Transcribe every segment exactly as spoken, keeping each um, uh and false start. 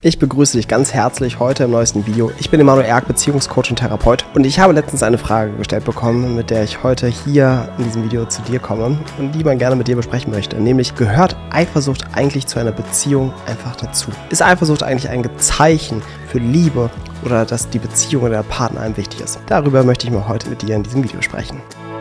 Ich begrüße dich ganz herzlich heute im neuesten Video. Ich bin Emanuel Erk, Beziehungscoach und Therapeut, und ich habe letztens eine Frage gestellt bekommen, mit der ich heute hier in diesem Video zu dir komme und die man gerne mit dir besprechen möchte. Nämlich, gehört Eifersucht eigentlich zu einer Beziehung einfach dazu? Ist Eifersucht eigentlich ein Zeichen für Liebe oder dass die Beziehung oder der Partner einem wichtig ist? Darüber möchte ich mal heute mit dir in diesem Video sprechen.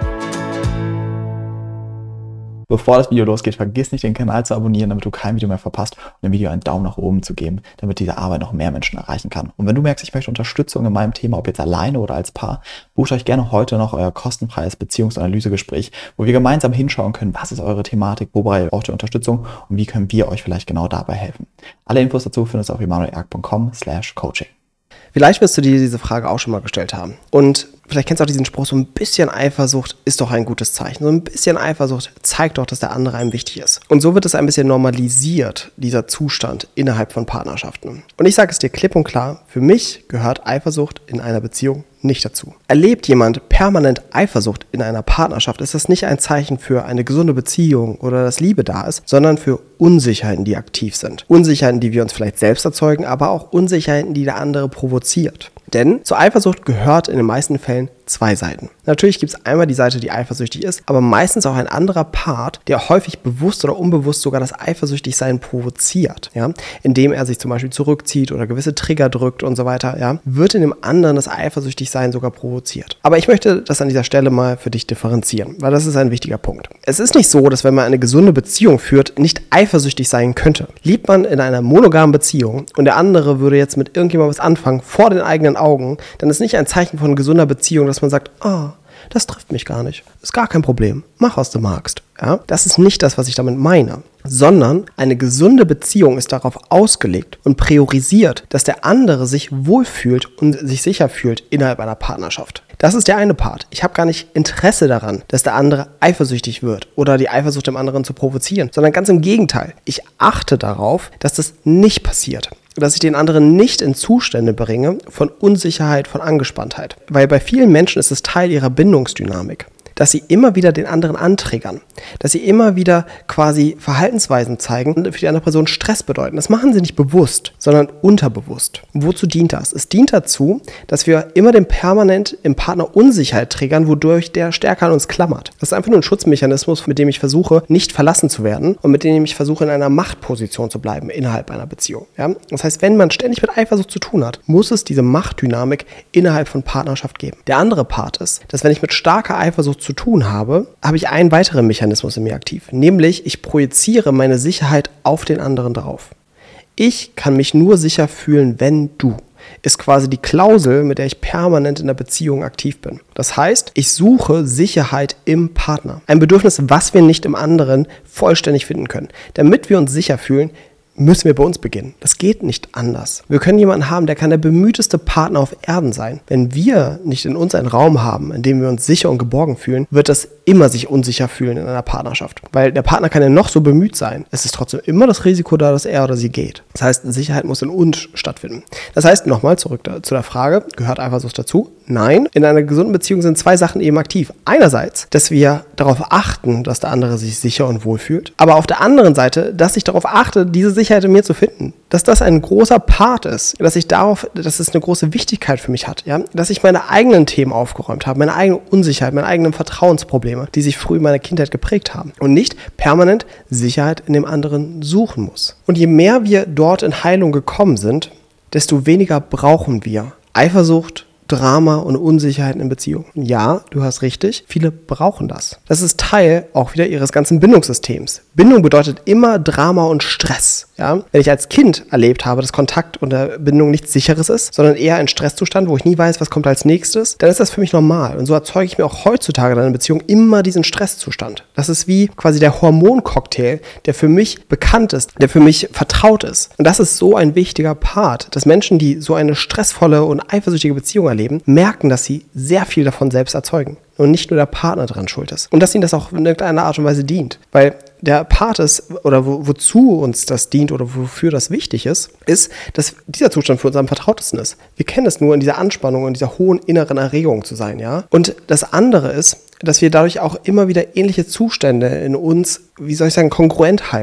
Bevor das Video losgeht, vergiss nicht, den Kanal zu abonnieren, damit du kein Video mehr verpasst, und dem Video einen Daumen nach oben zu geben, damit diese Arbeit noch mehr Menschen erreichen kann. Und wenn du merkst, ich möchte Unterstützung in meinem Thema, ob jetzt alleine oder als Paar, bucht euch gerne heute noch euer kostenfreies Beziehungsanalysegespräch, wo wir gemeinsam hinschauen können, was ist eure Thematik, wobei braucht ihr Unterstützung und wie können wir euch vielleicht genau dabei helfen. Alle Infos dazu findest du auf emanuelerk punkt com slash coaching. Vielleicht wirst du dir diese Frage auch schon mal gestellt haben. Und vielleicht kennst du auch diesen Spruch, so ein bisschen Eifersucht ist doch ein gutes Zeichen. So ein bisschen Eifersucht zeigt doch, dass der andere einem wichtig ist. Und so wird es ein bisschen normalisiert, dieser Zustand innerhalb von Partnerschaften. Und ich sage es dir klipp und klar, für mich gehört Eifersucht in einer Beziehung nicht dazu. Erlebt jemand permanent Eifersucht in einer Partnerschaft, ist das nicht ein Zeichen für eine gesunde Beziehung oder dass Liebe da ist, sondern für Unsicherheiten, die aktiv sind. Unsicherheiten, die wir uns vielleicht selbst erzeugen, aber auch Unsicherheiten, die der andere provoziert. Denn zur Eifersucht gehört in den meisten Fällen zwei Seiten. Natürlich gibt es einmal die Seite, die eifersüchtig ist, aber meistens auch ein anderer Part, der häufig bewusst oder unbewusst sogar das Eifersüchtigsein provoziert, ja, indem er sich zum Beispiel zurückzieht oder gewisse Trigger drückt und so weiter, ja, wird in dem anderen das Eifersüchtigsein sogar provoziert. Aber ich möchte das an dieser Stelle mal für dich differenzieren, weil das ist ein wichtiger Punkt. Es ist nicht so, dass wenn man eine gesunde Beziehung führt, nicht eifersüchtig sein könnte. Liebt man in einer monogamen Beziehung und der andere würde jetzt mit irgendjemandem was anfangen vor den eigenen Augen, dann ist nicht ein Zeichen von gesunder Beziehung, dass man sagt, ah, oh, das trifft mich gar nicht. Ist gar kein Problem. Mach, was du magst. Ja? Das ist nicht das, was ich damit meine. Sondern eine gesunde Beziehung ist darauf ausgelegt und priorisiert, dass der andere sich wohlfühlt und sich sicher fühlt innerhalb einer Partnerschaft. Das ist der eine Part. Ich habe gar nicht Interesse daran, dass der andere eifersüchtig wird oder die Eifersucht dem anderen zu provozieren, sondern ganz im Gegenteil. Ich achte darauf, dass das nicht passiert. Dass ich den anderen nicht in Zustände bringe von Unsicherheit, von Angespanntheit. Weil bei vielen Menschen ist es Teil ihrer Bindungsdynamik, dass sie immer wieder den anderen antriggern, dass sie immer wieder quasi Verhaltensweisen zeigen und für die andere Person Stress bedeuten. Das machen sie nicht bewusst, sondern unterbewusst. Wozu dient das? Es dient dazu, dass wir immer den permanent im Partner Unsicherheit triggern, wodurch der stärker an uns klammert. Das ist einfach nur ein Schutzmechanismus, mit dem ich versuche, nicht verlassen zu werden und mit dem ich versuche, in einer Machtposition zu bleiben innerhalb einer Beziehung. Ja? Das heißt, wenn man ständig mit Eifersucht zu tun hat, muss es diese Machtdynamik innerhalb von Partnerschaft geben. Der andere Part ist, dass wenn ich mit starker Eifersucht zu tun habe, habe ich einen weiteren Mechanismus in mir aktiv, nämlich ich projiziere meine Sicherheit auf den anderen drauf. Ich kann mich nur sicher fühlen, wenn du. Ist quasi die Klausel, mit der ich permanent in der Beziehung aktiv bin. Das heißt, ich suche Sicherheit im Partner. Ein Bedürfnis, was wir nicht im anderen vollständig finden können. Damit wir uns sicher fühlen, müssen wir bei uns beginnen. Das geht nicht anders. Wir können jemanden haben, der kann der bemühteste Partner auf Erden sein. Wenn wir nicht in uns einen Raum haben, in dem wir uns sicher und geborgen fühlen, wird das immer sich unsicher fühlen in einer Partnerschaft. Weil der Partner kann ja noch so bemüht sein. Es ist trotzdem immer das Risiko da, dass er oder sie geht. Das heißt, Sicherheit muss in uns stattfinden. Das heißt, nochmal zurück da, zu der Frage, gehört Eifersucht dazu? Nein. In einer gesunden Beziehung sind zwei Sachen eben aktiv. Einerseits, dass wir darauf achten, dass der andere sich sicher und wohl fühlt. Aber auf der anderen Seite, dass ich darauf achte, diese Sicherheit in mir zu finden. Dass das ein großer Part ist, dass ich darauf, dass es eine große Wichtigkeit für mich hat, ja, dass ich meine eigenen Themen aufgeräumt habe, meine eigene Unsicherheit, meine eigenen Vertrauensprobleme, die sich früh in meiner Kindheit geprägt haben und nicht permanent Sicherheit in dem anderen suchen muss. Und je mehr wir dort in Heilung gekommen sind, desto weniger brauchen wir Eifersucht, Drama und Unsicherheiten in Beziehungen. Ja, du hast richtig, viele brauchen das. Das ist Teil auch wieder ihres ganzen Bindungssystems. Bindung bedeutet immer Drama und Stress. Ja? Wenn ich als Kind erlebt habe, dass Kontakt und Bindung nichts Sicheres ist, sondern eher ein Stresszustand, wo ich nie weiß, was kommt als nächstes, dann ist das für mich normal. Und so erzeuge ich mir auch heutzutage in einer Beziehung immer diesen Stresszustand. Das ist wie quasi der Hormoncocktail, der für mich bekannt ist, der für mich vertraut ist. Und das ist so ein wichtiger Part, dass Menschen, die so eine stressvolle und eifersüchtige Beziehung erleben, merken, dass sie sehr viel davon selbst erzeugen und nicht nur der Partner dran schuld ist. Und dass ihnen das auch in irgendeiner Art und Weise dient. Weil der Part ist, oder wo, wozu uns das dient oder wofür das wichtig ist, ist, dass dieser Zustand für uns am vertrautesten ist. Wir kennen es nur in dieser Anspannung und dieser hohen inneren Erregung zu sein, ja. Und das andere ist, dass wir dadurch auch immer wieder ähnliche Zustände in uns, wie soll ich sagen, kongruent halten.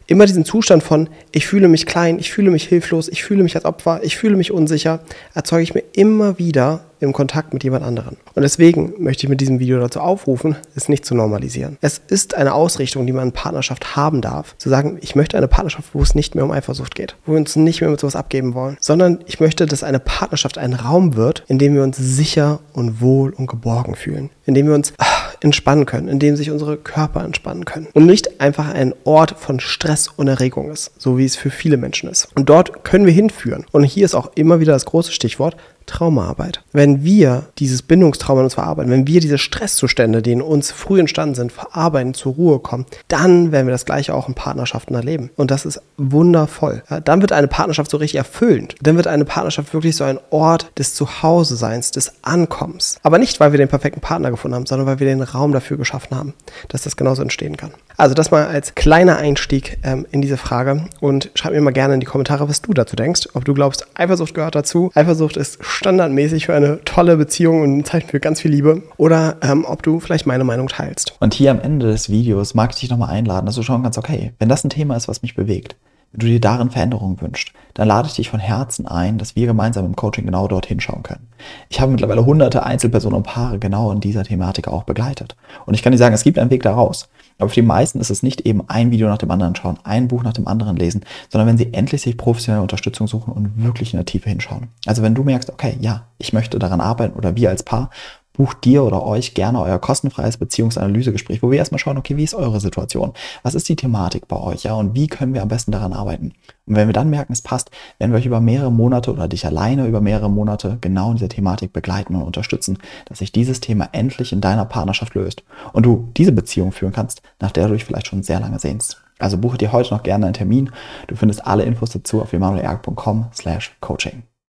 immer diesen Zustand von, ich fühle mich klein, ich fühle mich hilflos, ich fühle mich als Opfer, ich fühle mich unsicher, erzeuge ich mir immer wieder im Kontakt mit jemand anderem. Und deswegen möchte ich mit diesem Video dazu aufrufen, es nicht zu normalisieren. Es ist eine Ausrichtung, die man in Partnerschaft haben darf, zu sagen, ich möchte eine Partnerschaft, wo es nicht mehr um Eifersucht geht, wo wir uns nicht mehr mit sowas abgeben wollen, sondern ich möchte, dass eine Partnerschaft ein Raum wird, in dem wir uns sicher und wohl und geborgen fühlen, in dem wir uns ach, entspannen können, in dem sich unsere Körper entspannen können und nicht einfach ein Ort von Stress und Erregung ist, so wie es für viele Menschen ist. Und dort können wir hinführen. Und hier ist auch immer wieder das große Stichwort Traumaarbeit. Wenn wir dieses Bindungstrauma in uns verarbeiten, wenn wir diese Stresszustände, die in uns früh entstanden sind, verarbeiten, zur Ruhe kommen, dann werden wir das Gleiche auch in Partnerschaften erleben. Und das ist wundervoll. Ja, dann wird eine Partnerschaft so richtig erfüllend. Dann wird eine Partnerschaft wirklich so ein Ort des Zuhause-Seins, des Ankommens. Aber nicht, weil wir den perfekten Partner gefunden haben, sondern weil wir den Raum dafür geschaffen haben, dass das genauso entstehen kann. Also das mal als kleiner Einstieg ähm, in diese Frage und schreib mir mal gerne in die Kommentare, was du dazu denkst. Ob du glaubst, Eifersucht gehört dazu. Eifersucht ist standardmäßig für eine tolle Beziehung und ein Zeichen für ganz viel Liebe. Oder ähm, ob du vielleicht meine Meinung teilst. Und hier am Ende des Videos mag ich dich nochmal einladen, dass du schauen kannst, okay, wenn das ein Thema ist, was mich bewegt, wenn du dir darin Veränderungen wünschst, dann lade ich dich von Herzen ein, dass wir gemeinsam im Coaching genau dorthin schauen können. Ich habe mittlerweile hunderte Einzelpersonen und Paare genau in dieser Thematik auch begleitet. Und ich kann dir sagen, es gibt einen Weg daraus. Aber für die meisten ist es nicht eben ein Video nach dem anderen schauen, ein Buch nach dem anderen lesen, sondern wenn sie endlich sich professionelle Unterstützung suchen und wirklich in der Tiefe hinschauen. Also wenn du merkst, okay, ja, ich möchte daran arbeiten oder wir als Paar, bucht dir oder euch gerne euer kostenfreies Beziehungsanalysegespräch, wo wir erstmal schauen, okay, wie ist eure Situation? Was ist die Thematik bei euch? Ja, und wie können wir am besten daran arbeiten? Und wenn wir dann merken, es passt, werden wir euch über mehrere Monate oder dich alleine über mehrere Monate genau in dieser Thematik begleiten und unterstützen, dass sich dieses Thema endlich in deiner Partnerschaft löst und du diese Beziehung führen kannst, nach der du dich vielleicht schon sehr lange sehnst. Also buche dir heute noch gerne einen Termin. Du findest alle Infos dazu auf emanuelerg punkt com slash coaching.